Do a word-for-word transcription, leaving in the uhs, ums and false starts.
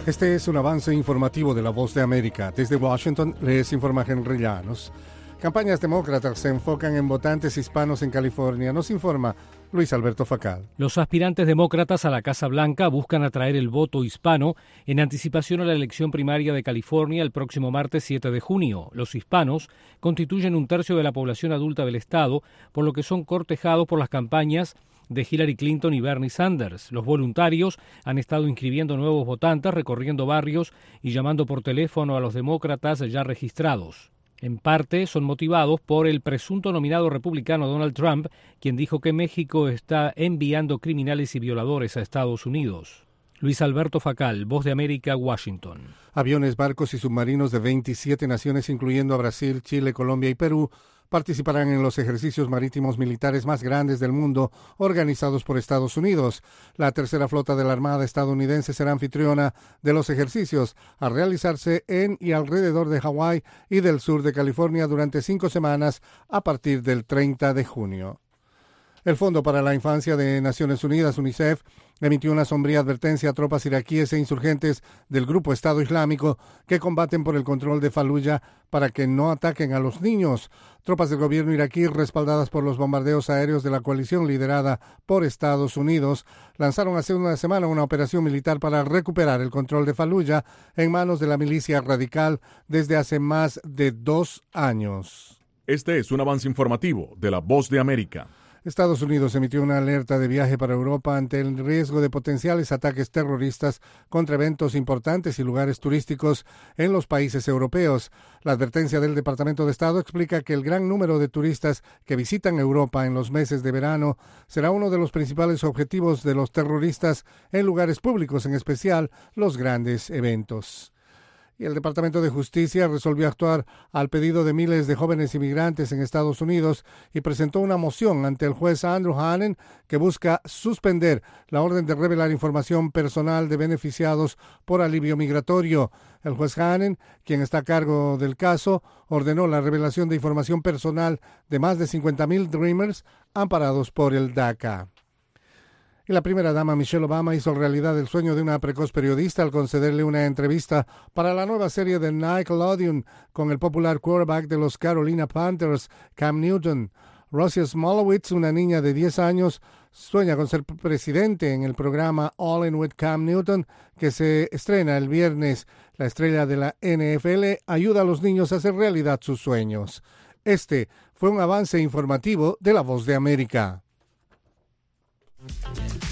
Este es un avance informativo de La Voz de América. Desde Washington les informa Henry Llanos. Campañas demócratas se enfocan en votantes hispanos en California. Nos informa Luis Alberto Facal. Los aspirantes demócratas a la Casa Blanca buscan atraer el voto hispano en anticipación a la elección primaria de California el próximo martes siete de junio. Los hispanos constituyen un tercio de la población adulta del estado, por lo que son cortejados por las campañas de Hillary Clinton y Bernie Sanders. Los voluntarios han estado inscribiendo nuevos votantes, recorriendo barrios y llamando por teléfono a los demócratas ya registrados. En parte son motivados por el presunto nominado republicano Donald Trump, quien dijo que México está enviando criminales y violadores a Estados Unidos. Luis Alberto Facal, Voz de América, Washington. Aviones, barcos y submarinos de veintisiete naciones, incluyendo a Brasil, Chile, Colombia y Perú, participarán en los ejercicios marítimos militares más grandes del mundo organizados por Estados Unidos. La tercera flota de la Armada estadounidense será anfitriona de los ejercicios a realizarse en y alrededor de Hawái y del sur de California durante cinco semanas a partir del treinta de junio. El Fondo para la Infancia de Naciones Unidas, UNICEF, emitió una sombría advertencia a tropas iraquíes e insurgentes del grupo Estado Islámico que combaten por el control de Faluya para que no ataquen a los niños. Tropas del gobierno iraquí, respaldadas por los bombardeos aéreos de la coalición liderada por Estados Unidos, lanzaron hace una semana una operación militar para recuperar el control de Faluya en manos de la milicia radical desde hace más de dos años. Este es un avance informativo de La Voz de América. Estados Unidos emitió una alerta de viaje para Europa ante el riesgo de potenciales ataques terroristas contra eventos importantes y lugares turísticos en los países europeos. La advertencia del Departamento de Estado explica que el gran número de turistas que visitan Europa en los meses de verano será uno de los principales objetivos de los terroristas en lugares públicos, en especial los grandes eventos. Y el Departamento de Justicia resolvió actuar al pedido de miles de jóvenes inmigrantes en Estados Unidos y presentó una moción ante el juez Andrew Hanen que busca suspender la orden de revelar información personal de beneficiados por alivio migratorio. El juez Hanen, quien está a cargo del caso, ordenó la revelación de información personal de más de cincuenta mil Dreamers amparados por el DACA. Y la primera dama Michelle Obama hizo realidad el sueño de una precoz periodista al concederle una entrevista para la nueva serie de Nickelodeon con el popular quarterback de los Carolina Panthers, Cam Newton. Rosie Smolowitz, una niña de diez años, sueña con ser presidente en el programa All In With Cam Newton, que se estrena el viernes. La estrella de la N F L ayuda a los niños a hacer realidad sus sueños. Este fue un avance informativo de La Voz de América.